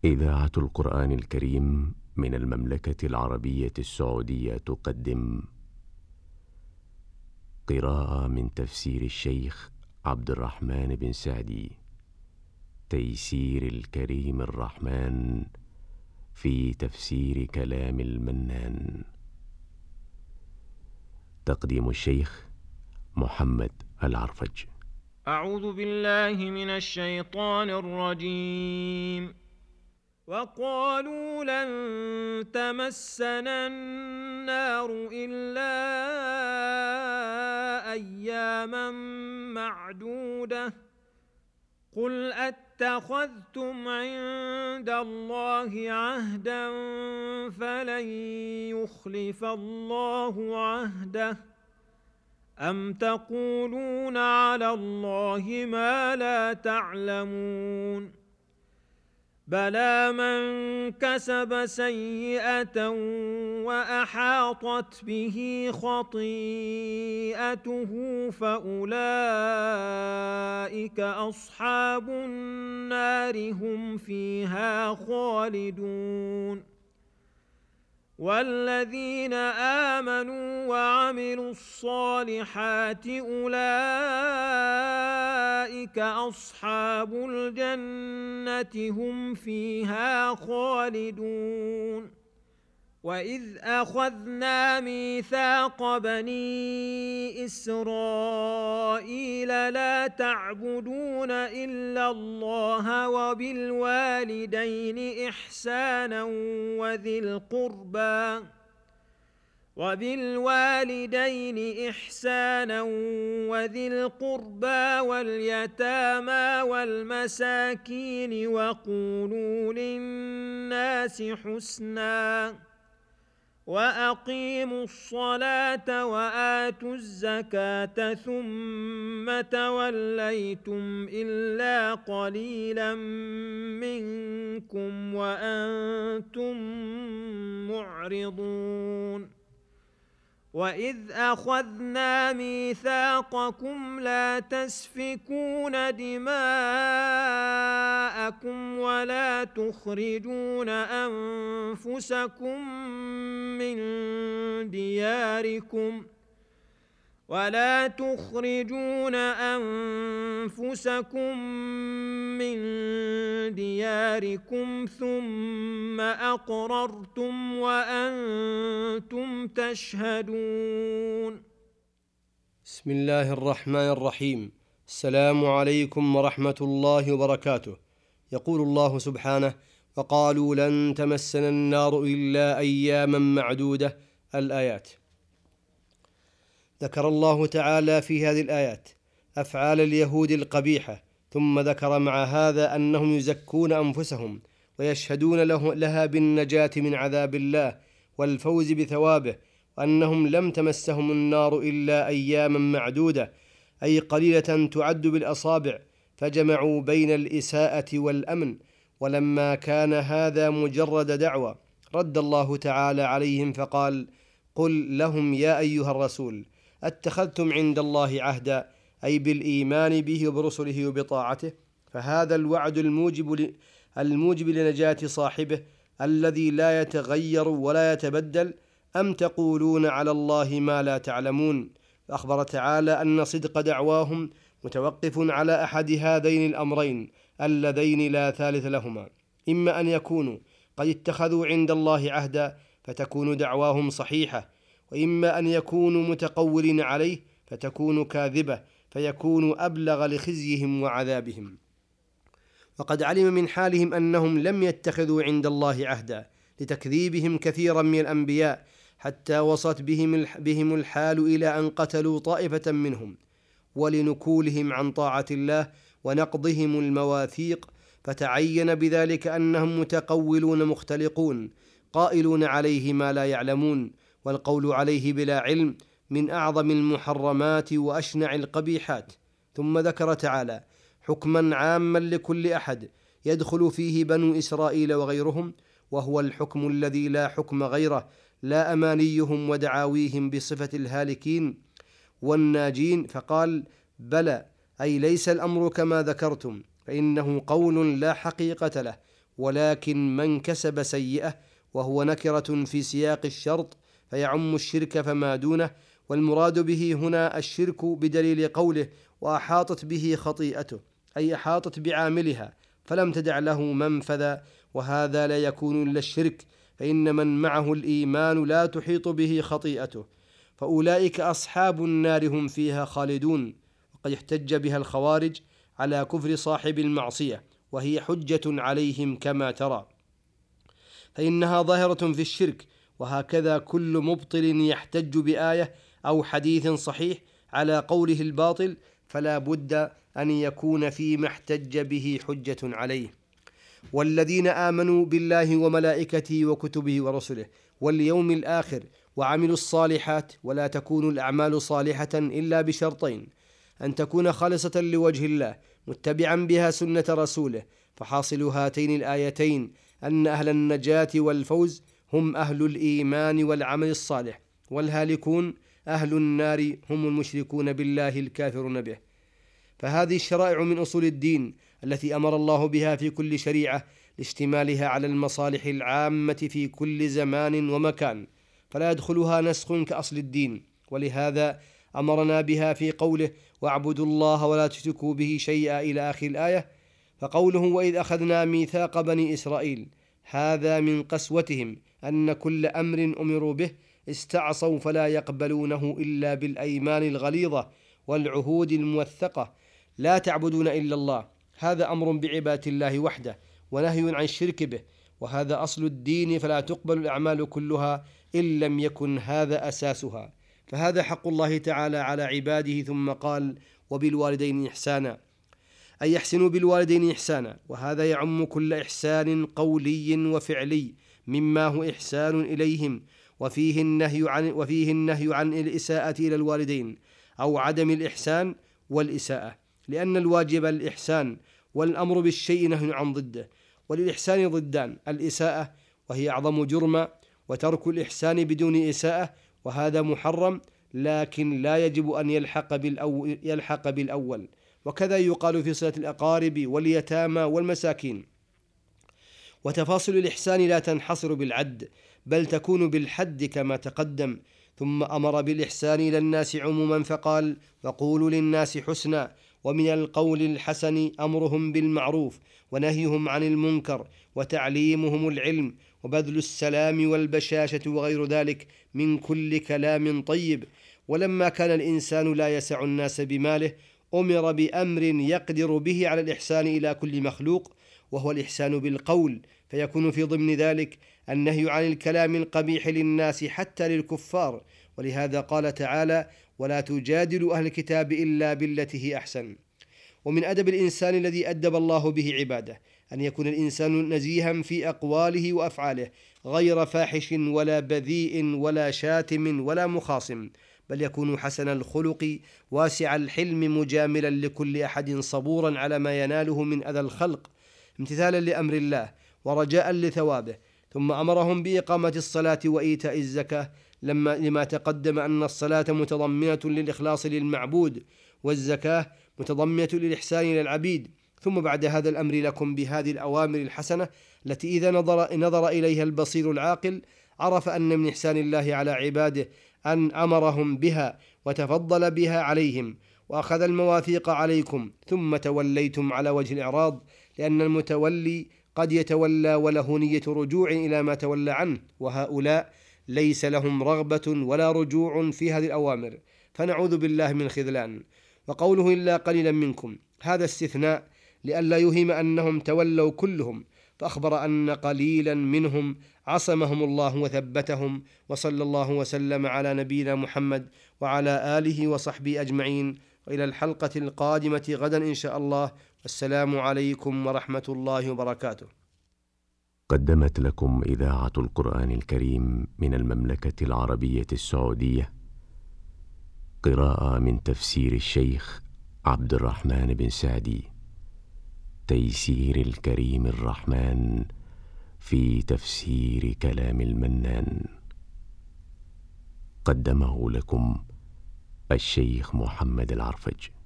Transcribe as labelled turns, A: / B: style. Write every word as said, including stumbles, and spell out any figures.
A: إذاعة القرآن الكريم من المملكة العربية السعودية تقدم قراءة من تفسير الشيخ عبد الرحمن بن سعدي، تيسير الكريم الرحمن في تفسير كلام المنان. تقديم الشيخ محمد العرفج.
B: أعوذ بالله من الشيطان الرجيم. وقالوا لن تمسنا النار إلا أياما معدودة قل أتخذتم عند الله عهدا فلن يخلف الله عهده أم تقولون على الله ما لا تعلمون بلى من كسب سيئة وأحاطت به خطيئته فأولئك أصحاب النار هم فيها خالدون والذين آمنوا وعملوا الصالحات أولئك أصحاب الجنة هم فيها خالدون وإذ أخذنا ميثاق بني إسرائيل لا تعبدون إلا الله وبالوالدين إحسانا وذي القربى وبالوالدين إحسانا وذي القربى واليتامى والمساكين وقولوا للناس حسنا وأقيموا الصلاة وآتوا الزكاة ثم توليتم إلا قليلا منكم وأنتم معرضون وإذ أخذنا ميثاقكم لا تسفكون دماءكم ولا تخرجون أنفسكم من دياركم ولا تخرجون أنفسكم من دياركم ثم أقررتم وأنتم تشهدون.
C: بسم الله الرحمن الرحيم. السلام عليكم ورحمة الله وبركاته. يقول الله سبحانه: وقالوا لن تمسنا النار إلا أياما معدودة. الآيات. ذكر الله تعالى في هذه الآيات أفعال اليهود القبيحة، ثم ذكر مع هذا أنهم يزكون أنفسهم ويشهدون له لها بالنجاة من عذاب الله والفوز بثوابه، وأنهم لم تمسهم النار إلا أياما معدودة، أي قليلة تعد بالأصابع، فجمعوا بين الإساءة والأمن. ولما كان هذا مجرد دعوة رد الله تعالى عليهم فقال: قل لهم يا أيها الرسول اتخذتم عند الله عهدا، أي بالإيمان به وبرسله وبطاعته، فهذا الوعد الموجب الموجب لنجاة صاحبه الذي لا يتغير ولا يتبدل، أم تقولون على الله ما لا تعلمون. فأخبر تعالى أن صدق دعواهم متوقف على أحد هذين الأمرين اللذين لا ثالث لهما: إما أن يكونوا قد اتخذوا عند الله عهدا فتكون دعواهم صحيحة، وإما أن يكونوا متقولين عليه فتكون كاذبة فيكون أبلغ لخزيهم وعذابهم. وقد علم من حالهم أنهم لم يتخذوا عند الله عهدا لتكذيبهم كثيرا من الأنبياء، حتى وصلت بهم بهم الحال إلى أن قتلوا طائفة منهم، ولنكولهم عن طاعة الله ونقضهم المواثيق، فتعين بذلك أنهم متقولون مختلقون قائلون عليه ما لا يعلمون، والقول عليه بلا علم من أعظم المحرمات وأشنع القبيحات. ثم ذكر تعالى حكما عاما لكل أحد يدخل فيه بنو إسرائيل وغيرهم، وهو الحكم الذي لا حكم غيره، لا أمانيهم ودعاويهم بصفة الهالكين والناجين، فقال: بلى، أي ليس الأمر كما ذكرتم، فإنه قول لا حقيقة له ولكن من كسب سيئة وهو نكرة في سياق الشرط فيعم الشرك فما دونه، والمراد به هنا الشرك بدليل قوله وأحاطت به خطيئته، أي أحاطت بعاملها فلم تدع له منفذا، وهذا لا يكون إلا الشرك، فإن من معه الإيمان لا تحيط به خطيئته، فأولئك أصحاب النار هم فيها خالدون. وقد احتج بها الخوارج على كفر صاحب المعصية، وهي حجة عليهم كما ترى، فإنها ظاهرة في الشرك، وهكذا كل مبطل يحتج بآية أو حديث صحيح على قوله الباطل فلا بد أن يكون فيما احتج به حجة عليه. والذين آمنوا بالله وملائكته وكتبه ورسله واليوم الآخر وعملوا الصالحات، ولا تكون الأعمال صالحة إلا بشرطين: أن تكون خالصة لوجه الله متبعا بها سنة رسوله، فحاصل هاتين الآيتين أن أهل النجاة والفوز هم أهل الإيمان والعمل الصالح، والهالكون أهل النار هم المشركون بالله الكافرون به. فهذه الشرائع من أصول الدين التي أمر الله بها في كل شريعة لاشتمالها على المصالح العامة في كل زمان ومكان، فلا يدخلها نسخ كأصل الدين، ولهذا أمرنا بها في قوله واعبدوا الله ولا تشركوا به شيئا إلى آخر الآية. فقوله وإذ أخذنا ميثاق بني إسرائيل، هذا من قسوتهم أن كل أمر أمروا به استعصوا فلا يقبلونه إلا بالأيمان الغليظة والعهود الموثقة، لا تعبدون إلا الله، هذا أمر بعبادة الله وحده ونهي عن الشرك به، وهذا أصل الدين، فلا تقبل الأعمال كلها إن لم يكن هذا أساسها. فهذا حق الله تعالى على عباده، ثم قال وبالوالدين إحسانا، أي يحسنوا بالوالدين إحسانا، وهذا يعم كل إحسان قولي وفعلي مما هو إحسان إليهم، وفيه النهي عن وفيه النهي عن الإساءة إلى الوالدين أو عدم الإحسان والإساءة، لأن الواجب الإحسان والأمر بالشيء نهي عن ضده، وللإحسان ضدان: الإساءة وهي أعظم جرما، وترك الإحسان بدون إساءة وهذا محرم، لكن لا يجب أن يلحق بالأول, يلحق بالأول. وكذا يقال في صلة الأقارب واليتامى والمساكين. وتفاصيل الإحسان لا تنحصر بالعد، بل تكون بالحد كما تقدم. ثم أمر بالإحسان إلى الناس عموما فقال وقولوا للناس حسنا، ومن القول الحسن أمرهم بالمعروف ونهيهم عن المنكر وتعليمهم العلم وبذل السلام والبشاشة وغير ذلك من كل كلام طيب. ولما كان الإنسان لا يسع الناس بماله أمر بأمر يقدر به على الإحسان إلى كل مخلوق، وهو الإحسان بالقول، فيكون في ضمن ذلك النهي عن الكلام القبيح للناس حتى للكفار، ولهذا قال تعالى ولا تجادلوا أهل الكتاب إلا بالتي هي أحسن. ومن أدب الإنسان الذي أدب الله به عباده أن يكون الإنسان نزيها في أقواله وأفعاله، غير فاحش ولا بذيء ولا شاتم ولا مخاصم، بل يكون حسن الخلق واسع الحلم مجاملا لكل أحد صبورا على ما يناله من أذى الخلق، امتثالا لأمر الله ورجاء لثوابه. ثم أمرهم بإقامة الصلاة وإيتاء الزكاة، لما لما تقدم أن الصلاة متضمنة للإخلاص للمعبود، والزكاة متضمنة للإحسان إلى العبيد. ثم بعد هذا الأمر لكم بهذه الأوامر الحسنة التي إذا نظر, نظر إليها البصير العاقل عرف أن من إحسان الله على عباده أن أمرهم بها وتفضل بها عليهم، وأخذ المواثيق عليكم ثم توليتم على وجه الإعراض، لأن المتولي قد يتولى وله نية رجوع إلى ما تولى عنه، وهؤلاء ليس لهم رغبة ولا رجوع في هذه الأوامر، فنعوذ بالله من الخذلان. وقوله إلا قليلا منكم هذا استثناء لئلا يوهم أنهم تولوا كلهم، فأخبر أن قليلا منهم عصمهم الله وثبتهم. وصلى الله وسلم على نبينا محمد وعلى آله وصحبه أجمعين، وإلى الحلقة القادمة غدا إن شاء الله، والسلام عليكم ورحمة الله وبركاته.
A: قدمت لكم إذاعة القرآن الكريم من المملكة العربية السعودية قراءة من تفسير الشيخ عبد الرحمن بن سعدي، تيسير الكريم الرحمن في تفسير كلام المنان. قدمه لكم الشيخ محمد العرفج.